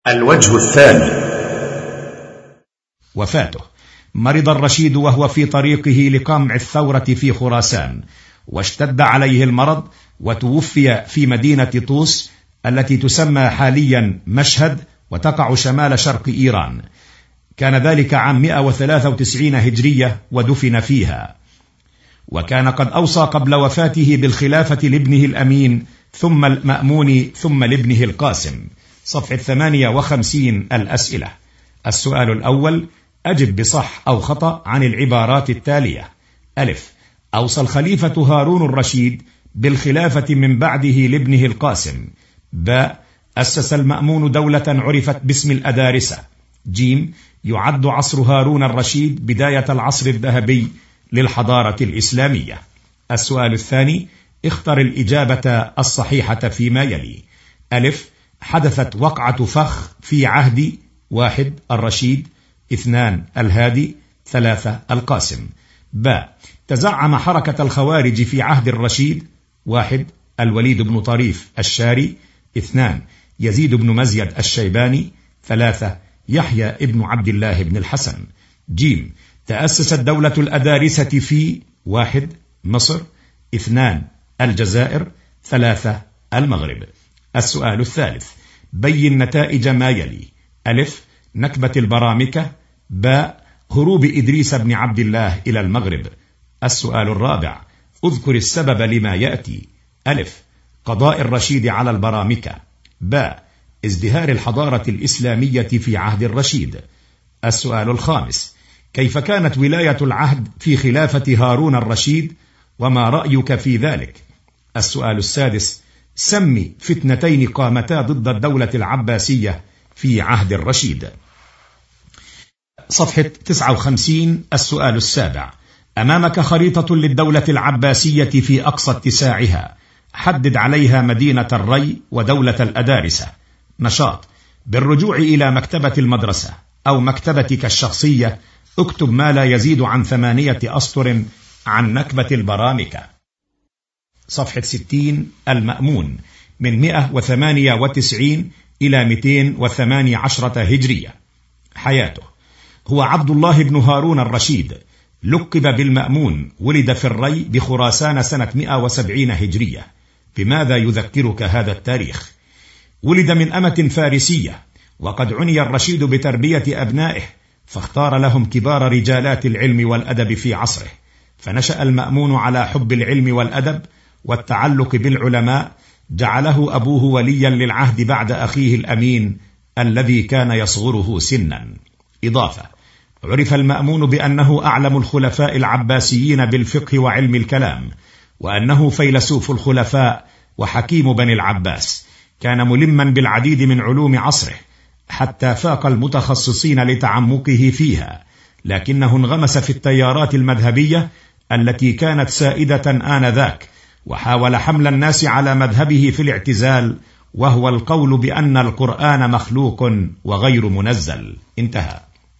الوجه الثاني. وفاته. مرض الرشيد وهو في طريقه لقمع الثورة في خراسان، واشتد عليه المرض، وتوفي في مدينة طوس التي تسمى حاليا مشهد، وتقع شمال شرق إيران. كان ذلك عام 193 هجرية، ودفن فيها. وكان قد أوصى قبل وفاته بالخلافة لابنه الأمين، ثم المأمون، ثم لابنه القاسم. صفحة 58. الأسئلة. السؤال الأول: أجب بصح أو خطأ عن العبارات التالية. ألف: أوصى الخليفة هارون الرشيد بالخلافة من بعده لابنه القاسم. ب: أسس المأمون دولة عرفت باسم الأدارسة. ج: يعد عصر هارون الرشيد بداية العصر الذهبي للحضارة الإسلامية. السؤال الثاني: اختر الإجابة الصحيحة فيما يلي. ألف: حدثت وقعة فخ في عهد: 1. الرشيد، 2. الهادي، 3. القاسم. ب: تزعم حركة الخوارج في عهد الرشيد: 1. الوليد بن طريف الشاري، 2. يزيد بن مزيد الشيباني، 3. يحيى ابن عبد الله بن الحسن. ج: تأسست دولة الأدارسة في: 1. مصر، 2. الجزائر، 3. المغرب. السؤال الثالث: بين نتائج ما يلي. ألف: نكبة البرامكة. ب: هروب إدريس بن عبد الله إلى المغرب. السؤال الرابع: اذكر السبب لما يأتي. ألف: قضاء الرشيد على البرامكة. ب: ازدهار الحضارة الإسلامية في عهد الرشيد. السؤال الخامس: كيف كانت ولاية العهد في خلافة هارون الرشيد، وما رأيك في ذلك؟ السؤال السادس: سمي فتنتين قامتا ضد الدولة العباسية في عهد الرشيد. صفحة 59. السؤال السابع: أمامك خريطة للدولة العباسية في أقصى اتساعها، حدد عليها مدينة الري ودولة الأدارسة. نشاط: بالرجوع إلى مكتبة المدرسة أو مكتبتك الشخصية، اكتب ما لا يزيد عن 8 أسطر عن نكبة البرامكة. صفحة 60. المأمون، من 198 إلى 218 هجرية. حياته: هو عبد الله بن هارون الرشيد، لقب بالمأمون، ولد في الري بخراسان سنة 170 هجرية. بماذا يذكرك هذا التاريخ؟ ولد من أمة فارسية، وقد عني الرشيد بتربية أبنائه، فاختار لهم كبار رجالات العلم والأدب في عصره، فنشأ المأمون على حب العلم والأدب والتعلق بالعلماء، جعله أبوه وليا للعهد بعد أخيه الأمين الذي كان يصغره سنا. إضافة: عرف المأمون بأنه أعلم الخلفاء العباسيين بالفقه وعلم الكلام، وأنه فيلسوف الخلفاء وحكيم بني العباس. كان ملما بالعديد من علوم عصره، حتى فاق المتخصصين لتعمقه فيها، لكنه انغمس في التيارات المذهبية التي كانت سائدة آنذاك، وحاول حمل الناس على مذهبه في الاعتزال، وهو القول بأن القرآن مخلوق وغير منزل. انتهى.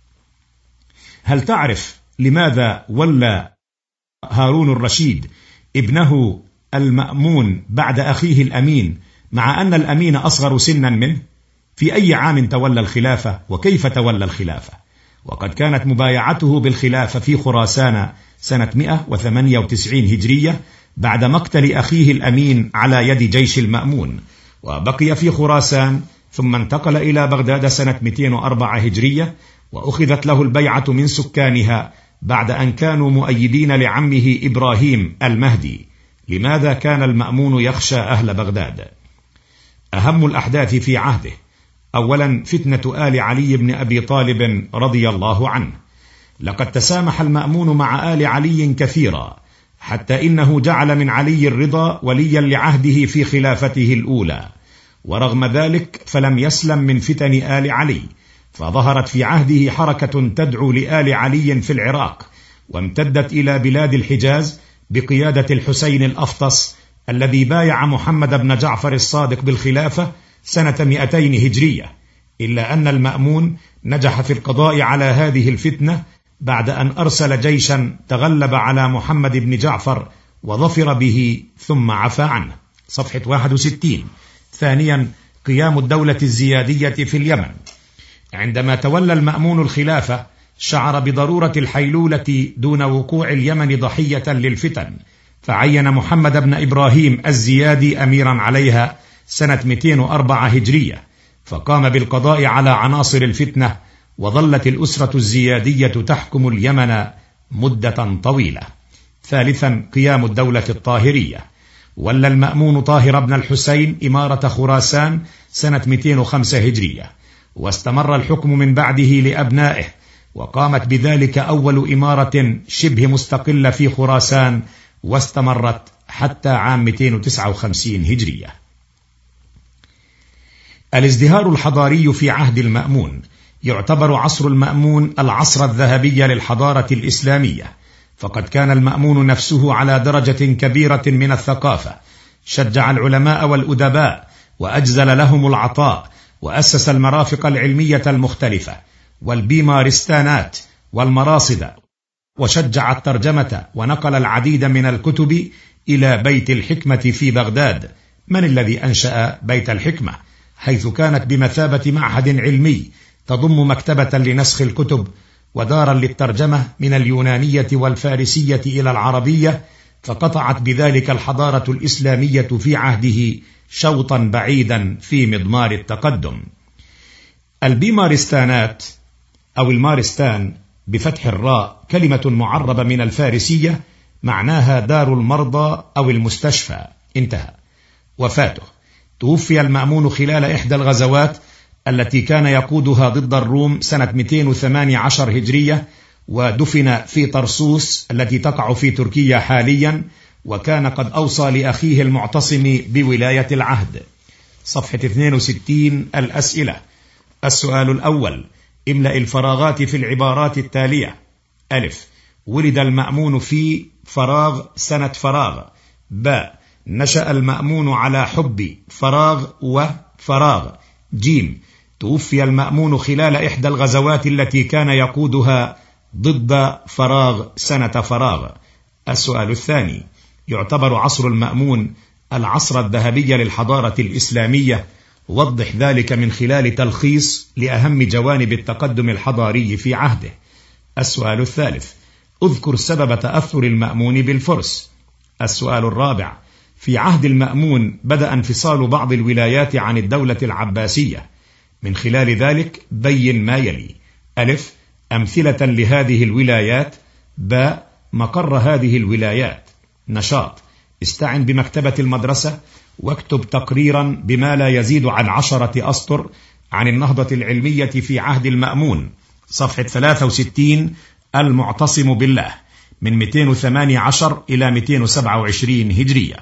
هل تعرف لماذا ولى هارون الرشيد ابنه المأمون بعد أخيه الأمين، مع أن الأمين أصغر سنا منه؟ في أي عام تولى الخلافة، وكيف تولى الخلافة؟ وقد كانت مبايعته بالخلافة في خراسان سنة 198 هجرية بعد مقتل أخيه الأمين على يد جيش المأمون، وبقي في خراسان، ثم انتقل إلى بغداد سنة 204 هجرية، وأخذت له البيعة من سكانها بعد أن كانوا مؤيدين لعمه إبراهيم المهدي. لماذا كان المأمون يخشى أهل بغداد؟ أهم الأحداث في عهده: أولا، فتنة آل علي بن أبي طالب رضي الله عنه. لقد تسامح المأمون مع آل علي كثيرا، حتى إنه جعل من علي الرضا وليا لعهده في خلافته الأولى، ورغم ذلك فلم يسلم من فتن آل علي، فظهرت في عهده حركة تدعو لآل علي في العراق، وامتدت إلى بلاد الحجاز بقيادة الحسين الأفطس الذي بايع محمد بن جعفر الصادق بالخلافة سنة 200 هجرية، إلا أن المأمون نجح في القضاء على هذه الفتنة بعد أن أرسل جيشا تغلب على محمد بن جعفر وظفر به ثم عفى عنه. صفحة 61. ثانيا، قيام الدولة الزيادية في اليمن. عندما تولى المأمون الخلافة شعر بضرورة الحيلولة دون وقوع اليمن ضحية للفتن، فعين محمد بن إبراهيم الزيادي أميرا عليها سنة 204 هجرية، فقام بالقضاء على عناصر الفتنة، وظلت الأسرة الزيادية تحكم اليمن مدة طويلة. ثالثا، قيام الدولة الطاهرية. ولى المأمون طاهر بن الحسين إمارة خراسان سنة 205 هجرية، واستمر الحكم من بعده لأبنائه، وقامت بذلك أول إمارة شبه مستقلة في خراسان، واستمرت حتى عام 259 هجرية. الازدهار الحضاري في عهد المأمون. يعتبر عصر المأمون العصر الذهبي للحضارة الإسلامية، فقد كان المأمون نفسه على درجة كبيرة من الثقافة، شجع العلماء والأدباء وأجزل لهم العطاء، وأسس المرافق العلمية المختلفة والبيمارستانات والمراصد، وشجع الترجمة، ونقل العديد من الكتب إلى بيت الحكمة في بغداد. من الذي أنشأ بيت الحكمة؟ حيث كانت بمثابة معهد علمي تضم مكتبة لنسخ الكتب ودارا للترجمة من اليونانية والفارسية إلى العربية، فقطعت بذلك الحضارة الإسلامية في عهده شوطا بعيدا في مضمار التقدم. البيمارستانات أو المارستان بفتح الراء كلمة معربة من الفارسية معناها دار المرضى أو المستشفى. انتهى. وفاته. توفي المأمون خلال إحدى الغزوات التي كان يقودها ضد الروم سنة 218 هجرية، ودفن في طرسوس التي تقع في تركيا حاليا، وكان قد أوصى لأخيه المعتصم بولاية العهد. صفحة 62. الأسئلة. السؤال الأول: املأ الفراغات في العبارات التالية. ألف: ولد المأمون في فراغ سنة فراغ. ب: نشأ المأمون على حب فراغ وفراغ. جيم: توفي المأمون خلال إحدى الغزوات التي كان يقودها ضد فراغ سنة فراغ. السؤال الثاني: يعتبر عصر المأمون العصر الذهبي للحضارة الإسلامية، وضح ذلك من خلال تلخيص لأهم جوانب التقدم الحضاري في عهده. السؤال الثالث: اذكر سبب تأثر المأمون بالفرس. السؤال الرابع: في عهد المأمون بدأ انفصال بعض الولايات عن الدولة العباسية، من خلال ذلك بين ما يلي. ألف: أمثلة لهذه الولايات. ب: مقر هذه الولايات. نشاط: استعن بمكتبة المدرسة واكتب تقريرا بما لا يزيد عن 10 أسطر عن النهضة العلمية في عهد المأمون. صفحة 63. المعتصم بالله، من 218 إلى 227 هجرية.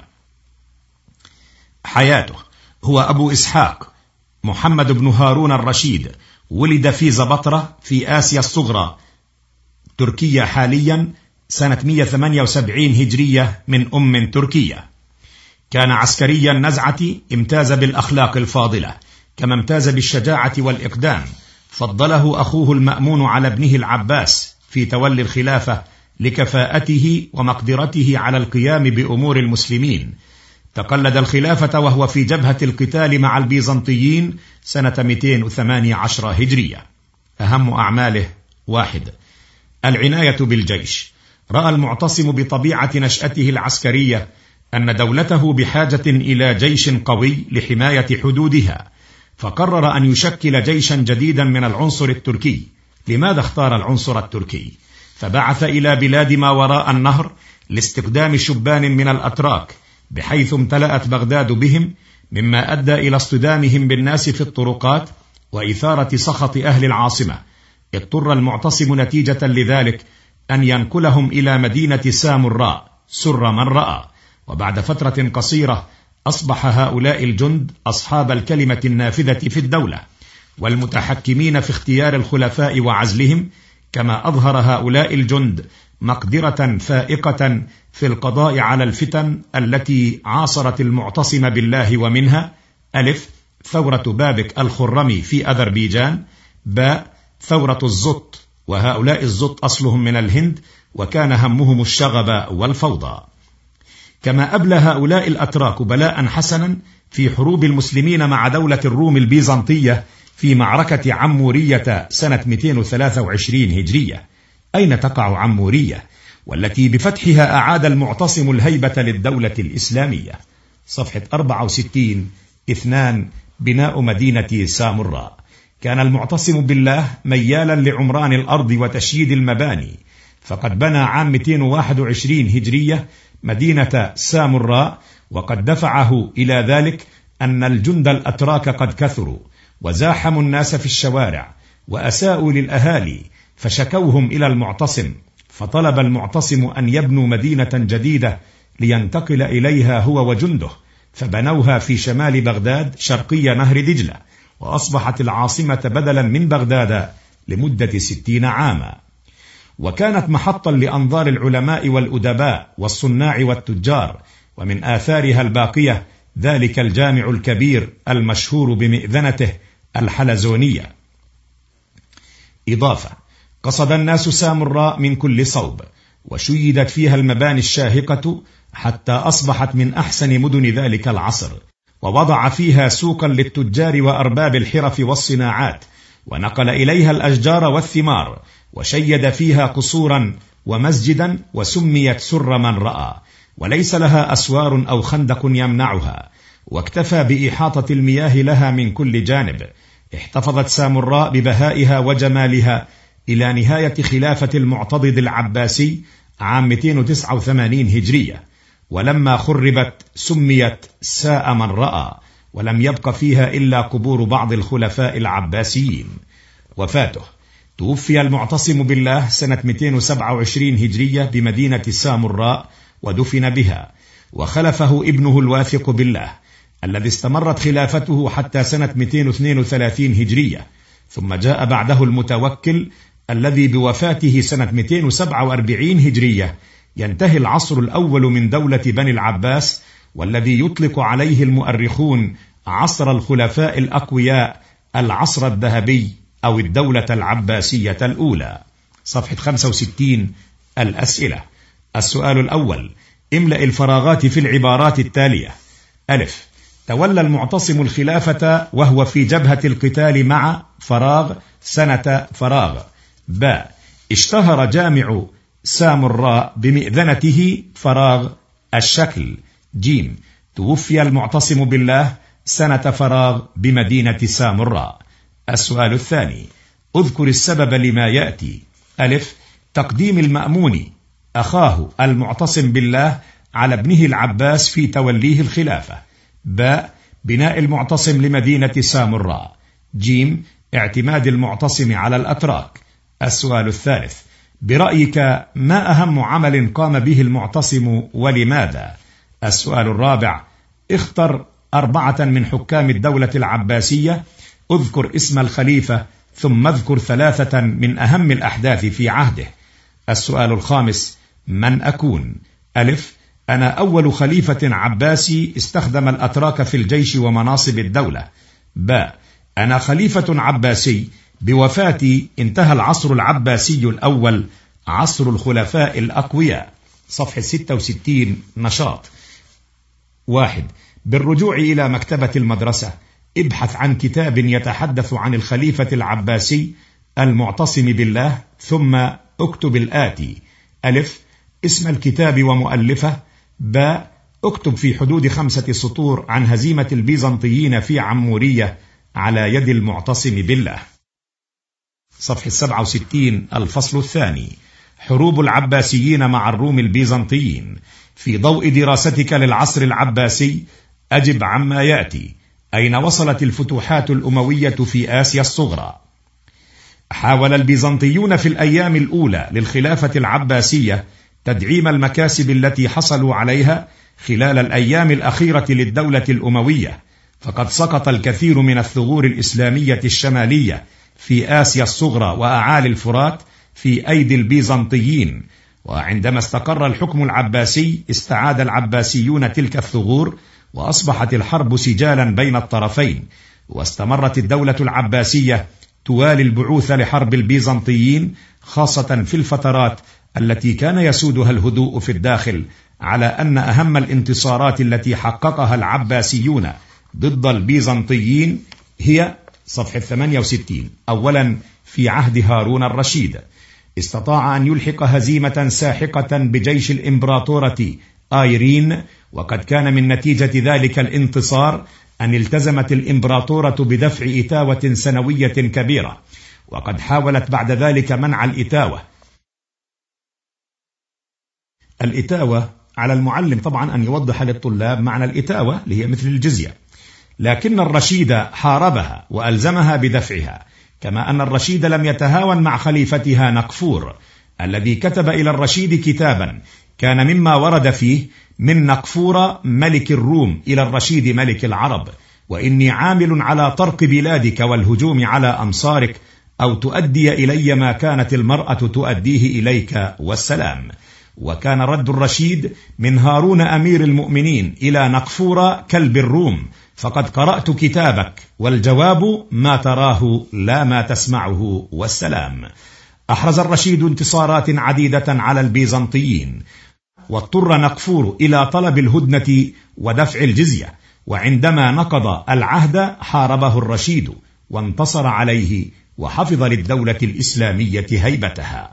حياته. هو أبو إسحاق محمد بن هارون الرشيد، ولد في زبطرة في آسيا الصغرى تركيا حاليا سنة 178 هجرية من أم تركية. كان عسكري النزعة، امتاز بالأخلاق الفاضلة، كما امتاز بالشجاعة والإقدام. فضله أخوه المأمون على ابنه العباس في تولي الخلافة لكفاءته ومقدرته على القيام بأمور المسلمين. تقلد الخلافة وهو في جبهة القتال مع البيزنطيين سنة 218 هجرية. أهم أعماله: 1. العناية بالجيش. رأى المعتصم بطبيعة نشأته العسكرية أن دولته بحاجة إلى جيش قوي لحماية حدودها، فقرر أن يشكل جيشا جديدا من العنصر التركي. لماذا اختار العنصر التركي؟ فبعث إلى بلاد ما وراء النهر لاستقدام شبان من الأتراك، بحيث امتلأت بغداد بهم، مما أدى إلى اصطدامهم بالناس في الطرقات وإثارة سخط أهل العاصمة. اضطر المعتصم نتيجة لذلك أن ينقلهم إلى مدينة سامراء سر من رأى. وبعد فترة قصيرة أصبح هؤلاء الجند أصحاب الكلمة النافذة في الدولة والمتحكمين في اختيار الخلفاء وعزلهم، كما أظهر هؤلاء الجند مقدرة فائقة في القضاء على الفتن التي عاصرت المعتصم بالله، ومنها: ألف: ثورة بابك الخرمي في أذربيجان. ب: ثورة الزط، وهؤلاء الزط أصلهم من الهند، وكان همهم الشغب والفوضى. كما أبلى هؤلاء الأتراك بلاء حسنا في حروب المسلمين مع دولة الروم البيزنطية في معركة عمورية سنة 223 هجرية. أين تقع عمورية؟ والتي بفتحها أعاد المعتصم الهيبة للدولة الإسلامية. صفحة 64. 2. بناء مدينة سامراء. كان المعتصم بالله ميالا لعمران الأرض وتشييد المباني، فقد بنى عام 221 هجرية مدينة سامراء، وقد دفعه إلى ذلك أن الجند الأتراك قد كثروا وزاحموا الناس في الشوارع وأساءوا للأهالي، فشكوهم إلى المعتصم، فطلب المعتصم أن يبنوا مدينة جديدة لينتقل إليها هو وجنده، فبنوها في شمال بغداد شرقي نهر دجلة، وأصبحت العاصمة بدلا من بغداد لمدة 60 عاما، وكانت محطا لأنظار العلماء والأدباء والصناع والتجار. ومن آثارها الباقية ذلك الجامع الكبير المشهور بمئذنته الحلزونية. إضافة: قصد الناس سامراء من كل صوب، وشيدت فيها المباني الشاهقة حتى أصبحت من أحسن مدن ذلك العصر، ووضع فيها سوقا للتجار وأرباب الحرف والصناعات، ونقل إليها الأشجار والثمار، وشيد فيها قصورا ومسجدا، وسميت سر من رأى، وليس لها أسوار أو خندق يمنعها، واكتفى بإحاطة المياه لها من كل جانب. احتفظت سامراء ببهائها وجمالها إلى نهاية خلافة المعتضد العباسي عام 289 هجرية، ولما خربت سميت ساء من رأى، ولم يبق فيها إلا قبور بعض الخلفاء العباسيين. وفاته: توفي المعتصم بالله سنة 227 هجرية بمدينة سامراء ودفن بها، وخلفه ابنه الواثق بالله الذي استمرت خلافته حتى سنة 232 هجرية، ثم جاء بعده المتوكل الذي بوفاته سنة 247 هجرية ينتهي العصر الأول من دولة بني العباس، والذي يطلق عليه المؤرخون عصر الخلفاء الأقوياء، العصر الذهبي أو الدولة العباسية الأولى. صفحة 65. الأسئلة. السؤال الأول: املأ الفراغات في العبارات التالية. ألف: تولى المعتصم الخلافة وهو في جبهة القتال مع فراغ سنة فراغ. ب: اشتهر جامع سامراء بمئذنته فراغ الشكل. ج: توفي المعتصم بالله سنة فراغ بمدينة سامراء. السؤال الثاني: اذكر السبب لما يأتي. ألف: تقديم المأمون أخاه المعتصم بالله على ابنه العباس في توليه الخلافة. ب: بناء المعتصم لمدينة سامراء. ج: اعتماد المعتصم على الأتراك. السؤال الثالث: برأيك ما أهم عمل قام به المعتصم ولماذا؟ السؤال الرابع: اختر 4 من حكام الدولة العباسية، اذكر اسم الخليفة، ثم اذكر 3 من أهم الأحداث في عهده. السؤال الخامس: من أكون؟ ألف: أنا أول خليفة عباسي استخدم الأتراك في الجيش ومناصب الدولة. ب: أنا خليفة عباسي، بوفاتي انتهى العصر العباسي الأول، عصر الخلفاء الأقوياء. صفحة 66. نشاط. 1. بالرجوع إلى مكتبة المدرسة ابحث عن كتاب يتحدث عن الخليفة العباسي المعتصم بالله، ثم اكتب الآتي: ألف: اسم الكتاب ومؤلفه. ب: اكتب في حدود 5 سطور عن هزيمة البيزنطيين في عمورية على يد المعتصم بالله. صفحة 67. الفصل الثاني: حروب العباسيين مع الروم البيزنطيين. في ضوء دراستك للعصر العباسي أجب عما يأتي. أين وصلت الفتوحات الأموية في آسيا الصغرى؟ حاول البيزنطيون في الأيام الأولى للخلافة العباسية تدعيم المكاسب التي حصلوا عليها خلال الأيام الأخيرة للدولة الأموية، فقد سقط الكثير من الثغور الإسلامية الشمالية في آسيا الصغرى وأعالي الفرات في أيدي البيزنطيين، وعندما استقر الحكم العباسي استعاد العباسيون تلك الثغور، وأصبحت الحرب سجالا بين الطرفين، واستمرت الدولة العباسية توالي البعوث لحرب البيزنطيين، خاصة في الفترات التي كان يسودها الهدوء في الداخل على أن أهم الانتصارات التي حققها العباسيون ضد البيزنطيين هي صفحة 68. أولا، في عهد هارون الرشيد استطاع أن يلحق هزيمة ساحقة بجيش الإمبراطورة آيرين، وقد كان من نتيجة ذلك الانتصار أن التزمت الإمبراطورة بدفع إتاوة سنوية كبيرة، وقد حاولت بعد ذلك منع الإتاوة على المعلم طبعا أن يوضح للطلاب معنى الإتاوة اللي هي مثل الجزية، لكن الرشيد حاربها وألزمها بدفعها، كما أن الرشيد لم يتهاون مع خليفتها نقفور الذي كتب إلى الرشيد كتابا كان مما ورد فيه: من نقفور ملك الروم إلى الرشيد ملك العرب، وإني عامل على طرق بلادك والهجوم على أمصارك، أو تؤدي إلي ما كانت المرأة تؤديه إليك، والسلام. وكان رد الرشيد من هارون أمير المؤمنين إلى نقفور كلب الروم: فقد قرأت كتابك، والجواب ما تراه لا ما تسمعه، والسلام. أحرز الرشيد انتصارات عديدة على البيزنطيين، واضطر نقفور إلى طلب الهدنة ودفع الجزية، وعندما نقض العهد حاربه الرشيد وانتصر عليه وحفظ للدولة الإسلامية هيبتها.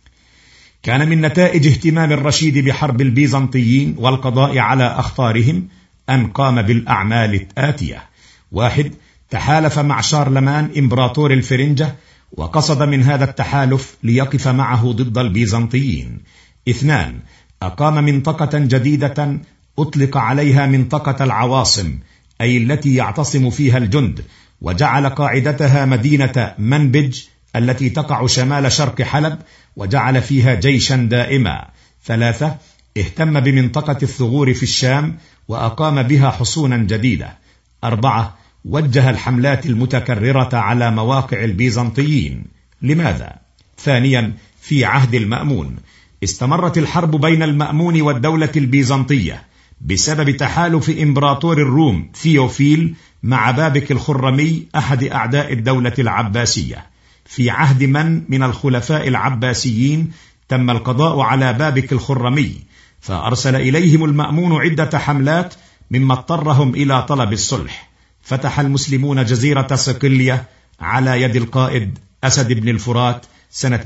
كان من نتائج اهتمام الرشيد بحرب البيزنطيين والقضاء على أخطارهم أن قام بالأعمال الآتية: 1. تحالف مع شارلمان إمبراطور الفرنجة، وقصد من هذا التحالف ليقف معه ضد البيزنطيين. 2. أقام منطقة جديدة أطلق عليها منطقة العواصم، أي التي يعتصم فيها الجند، وجعل قاعدتها مدينة منبج التي تقع شمال شرق حلب، وجعل فيها جيشا دائما. 3. اهتم بمنطقة الثغور في الشام وأقام بها حصونا جديدة. 4. وجه الحملات المتكررة على مواقع البيزنطيين. لماذا؟ ثانيا، في عهد المأمون استمرت الحرب بين المأمون والدولة البيزنطية بسبب تحالف إمبراطور الروم ثيوفيل مع بابك الخرمي أحد أعداء الدولة العباسية. في عهد من الخلفاء العباسيين تم القضاء على بابك الخرمي، فأرسل إليهم المأمون عدة حملات مما اضطرهم إلى طلب الصلح. فتح المسلمون جزيرة صقلية على يد القائد أسد بن الفرات سنة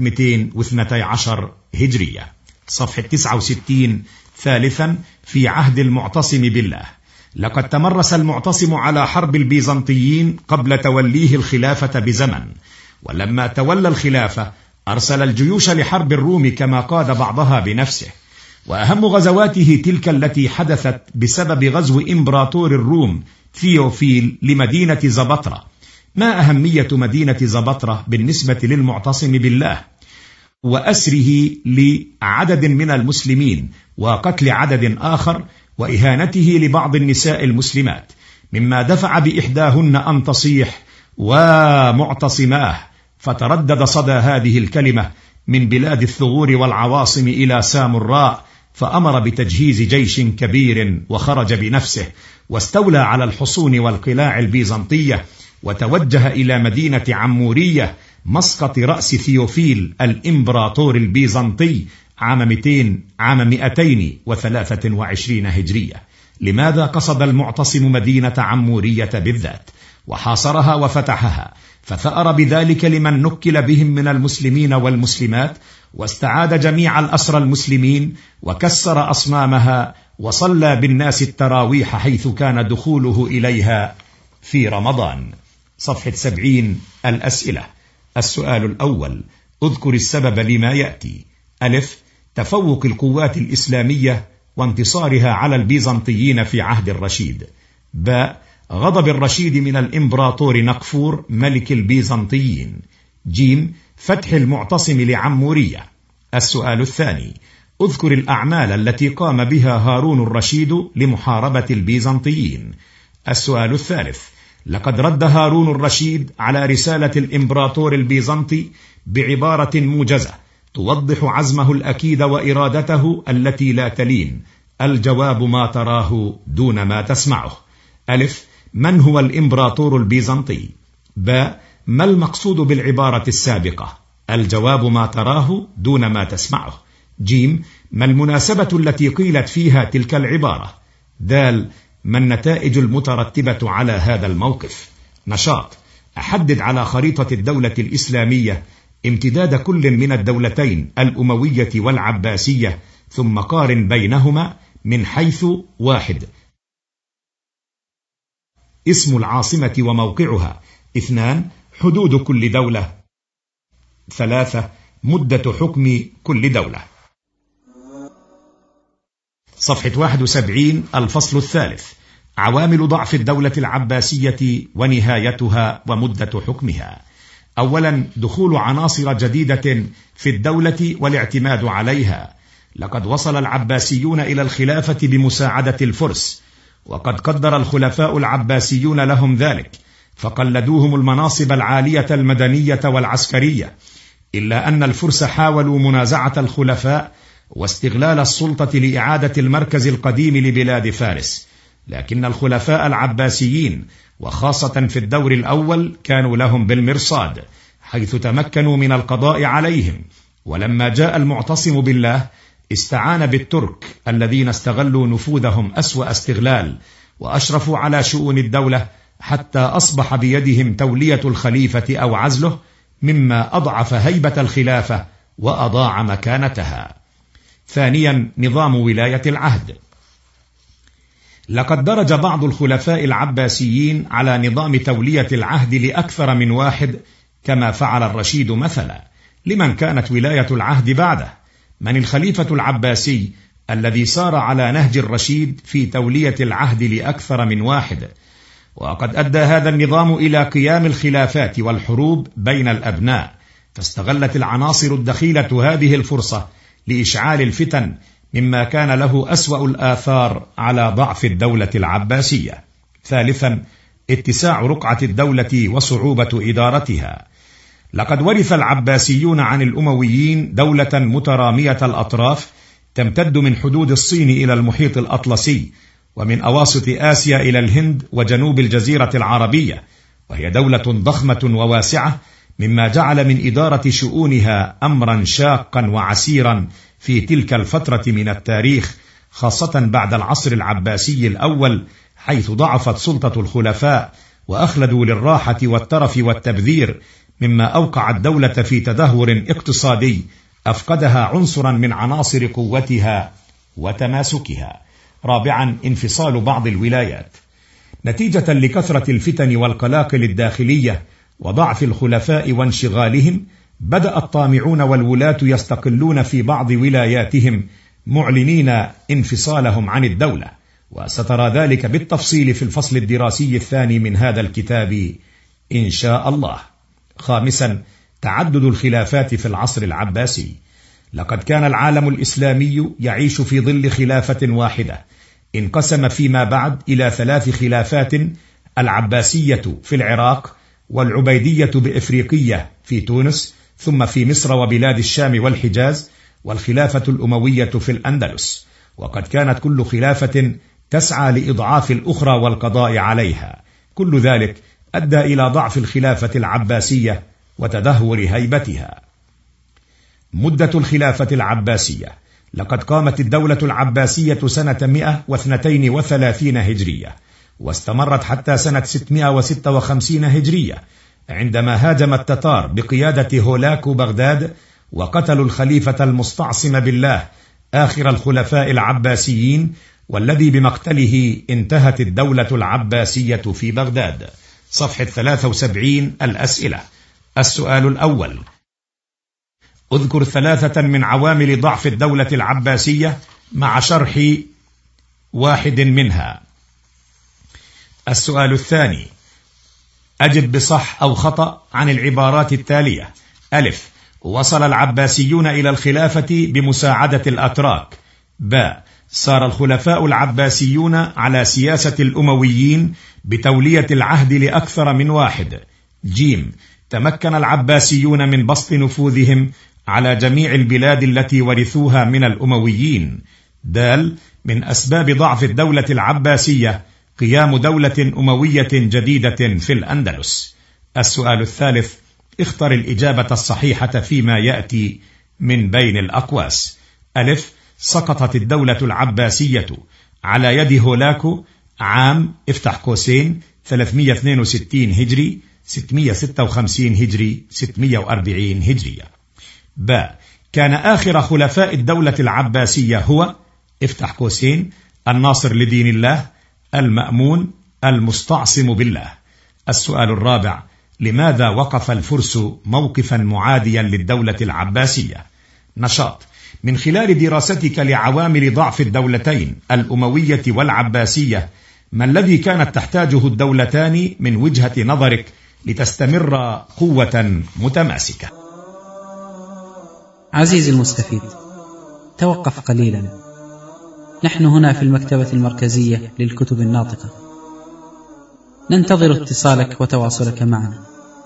212 هجرية. صفحة 69. ثالثا، في عهد المعتصم بالله لقد تمرس المعتصم على حرب البيزنطيين قبل توليه الخلافة بزمن، ولما تولى الخلافة أرسل الجيوش لحرب الروم كما قاد بعضها بنفسه، وأهم غزواته تلك التي حدثت بسبب غزو إمبراطور الروم ثيوفيل لمدينة زبطرة. ما أهمية مدينة زبطرة بالنسبة للمعتصم بالله وأسره لعدد من المسلمين وقتل عدد آخر وإهانته لبعض النساء المسلمات، مما دفع بإحداهن أن تصيح: ومعتصماه، فتردد صدى هذه الكلمة من بلاد الثغور والعواصم إلى سامراء، فأمر بتجهيز جيش كبير وخرج بنفسه واستولى على الحصون والقلاع البيزنطية، وتوجه إلى مدينة عمورية مسقط رأس ثيوفيل الإمبراطور البيزنطي عام 223 هجرية. لماذا قصد المعتصم مدينة عمورية بالذات وحاصرها وفتحها؟ فثأر بذلك لمن نكل بهم من المسلمين والمسلمات، واستعاد جميع الأسرى المسلمين وكسر أصنامها، وصلى بالناس التراويح حيث كان دخوله إليها في رمضان. صفحة 70. الأسئلة. السؤال الأول: اذكر السبب لما يأتي. ألف: تفوق القوات الإسلامية وانتصارها على البيزنطيين في عهد الرشيد. باء: غضب الرشيد من الإمبراطور نقفور ملك البيزنطيين. جيم: فتح المعتصم لعمورية. السؤال الثاني: اذكر الأعمال التي قام بها هارون الرشيد لمحاربة البيزنطيين. السؤال الثالث: لقد رد هارون الرشيد على رسالة الإمبراطور البيزنطي بعبارة موجزة توضح عزمه الأكيد وإرادته التي لا تلين. الجواب ما تراه دون ما تسمعه. ألف: من هو الإمبراطور البيزنطي؟ باء: ما المقصود بالعبارة السابقة؟ الجواب ما تراه دون ما تسمعه. جيم. ما المناسبة التي قيلت فيها تلك العبارة؟ دال. ما النتائج المترتبة على هذا الموقف؟ نشاط. أحدد على خريطة الدولة الإسلامية امتداد كل من الدولتين الأموية والعباسية، ثم قارن بينهما من حيث: 1. اسم العاصمة وموقعها. 2. حدود كل دولة. 3. مدة حكم كل دولة. صفحة 71. الفصل الثالث. عوامل ضعف الدولة العباسية ونهايتها ومدة حكمها. أولا، دخول عناصر جديدة في الدولة والاعتماد عليها. لقد وصل العباسيون إلى الخلافة بمساعدة الفرس، وقد قدر الخلفاء العباسيون لهم ذلك، فقلدوهم المناصب العالية المدنية والعسكرية، إلا أن الفرس حاولوا منازعة الخلفاء واستغلال السلطة لإعادة المركز القديم لبلاد فارس، لكن الخلفاء العباسيين وخاصة في الدور الأول كانوا لهم بالمرصاد، حيث تمكنوا من القضاء عليهم. ولما جاء المعتصم بالله استعان بالترك الذين استغلوا نفوذهم أسوأ استغلال وأشرفوا على شؤون الدولة، حتى أصبح بيدهم تولية الخليفة أو عزله، مما أضعف هيبة الخلافة وأضاع مكانتها. ثانيا، نظام ولاية العهد. لقد درج بعض الخلفاء العباسيين على نظام تولية العهد لأكثر من واحد، كما فعل الرشيد مثلا. لمن كانت ولاية العهد بعده؟ من الخليفة العباسي الذي سار على نهج الرشيد في تولية العهد لأكثر من واحد. وقد أدى هذا النظام إلى قيام الخلافات والحروب بين الأبناء، فاستغلت العناصر الدخيلة هذه الفرصة لإشعال الفتن، مما كان له أسوأ الآثار على ضعف الدولة العباسية. ثالثا، اتساع رقعة الدولة وصعوبة إدارتها. لقد ورث العباسيون عن الأمويين دولة مترامية الأطراف تمتد من حدود الصين إلى المحيط الأطلسي، ومن أواسط آسيا إلى الهند وجنوب الجزيرة العربية، وهي دولة ضخمة وواسعة، مما جعل من إدارة شؤونها أمرا شاقا وعسيرا في تلك الفترة من التاريخ، خاصة بعد العصر العباسي الأول، حيث ضعفت سلطة الخلفاء وأخلدوا للراحة والترف والتبذير، مما أوقع الدولة في تدهور اقتصادي أفقدها عنصرا من عناصر قوتها وتماسكها. رابعا، انفصال بعض الولايات. نتيجة لكثرة الفتن والقلاقل الداخلية وضعف الخلفاء وانشغالهم، بدأ الطامعون والولاة يستقلون في بعض ولاياتهم، معلنين انفصالهم عن الدولة، وسترى ذلك بالتفصيل في الفصل الدراسي الثاني من هذا الكتاب إن شاء الله. خامسا، تعدد الخلافات في العصر العباسي. لقد كان العالم الإسلامي يعيش في ظل خلافة واحدة، انقسم فيما بعد إلى 3 خلافات: العباسية في العراق، والعبيدية بإفريقية في تونس، ثم في مصر وبلاد الشام والحجاز، والخلافة الأموية في الأندلس. وقد كانت كل خلافة تسعى لإضعاف الأخرى والقضاء عليها. كل ذلك أدى إلى ضعف الخلافة العباسية وتدهور هيبتها. مدة الخلافة العباسية. لقد قامت الدولة العباسية سنة 132 هجرية، واستمرت حتى سنة 656 هجرية، عندما هاجم التتار بقيادة هولاكو بغداد وقتلوا الخليفة المستعصم بالله آخر الخلفاء العباسيين، والذي بمقتله انتهت الدولة العباسية في بغداد. صفحة 73. الأسئلة. السؤال الأول: اذكر 3 من عوامل ضعف الدولة العباسية مع شرح واحد منها. السؤال الثاني: أجب بصح أو خطأ عن العبارات التالية: أ. وصل العباسيون إلى الخلافة بمساعدة الأتراك. ب. صار الخلفاء العباسيون على سياسة الأمويين بتولية العهد لأكثر من واحد. ج. تمكن العباسيون من بسط نفوذهم على جميع البلاد التي ورثوها من الأمويين. د. من أسباب ضعف الدولة العباسية قيام دولة أموية جديدة في الأندلس. السؤال الثالث: اختر الإجابة الصحيحة فيما يأتي من بين الأقواس. ألف. سقطت الدولة العباسية على يد هولاكو عام افتح قوسين 362 هجري 656 هجري 640 هجرية. ب. كان آخر خلفاء الدولة العباسية هو افتح قوسين الناصر لدين الله المأمون المستعصم بالله. السؤال الرابع. لماذا وقف الفرس موقفا معاديا للدولة العباسية؟ نشاط. من خلال دراستك لعوامل ضعف الدولتين الأموية والعباسية، ما الذي كانت تحتاجه الدولتان من وجهة نظرك لتستمر قوة متماسكة؟ عزيزي المستفيد، توقف قليلا. نحن هنا في المكتبة المركزية للكتب الناطقة، ننتظر اتصالك وتواصلك معنا.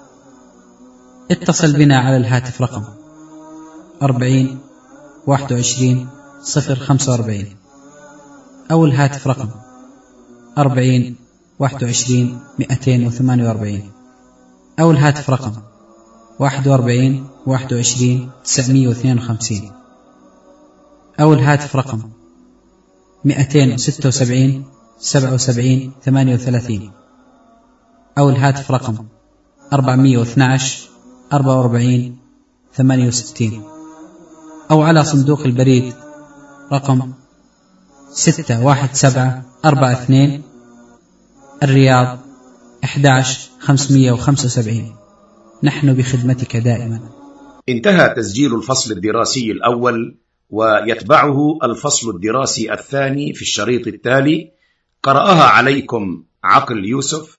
اتصل بنا على الهاتف رقم 40 21 045 أو الهاتف رقم 40 21 248 أو الهاتف رقم 41 21 952 أو الهاتف رقم 276 77 38 أو الهاتف رقم 412 44 68 أو على صندوق البريد رقم 61742 الرياض 11575. نحن بخدمتك دائما. انتهى تسجيل الفصل الدراسي الأول، ويتبعه الفصل الدراسي الثاني في الشريط التالي. قرأها عليكم عقل يوسف.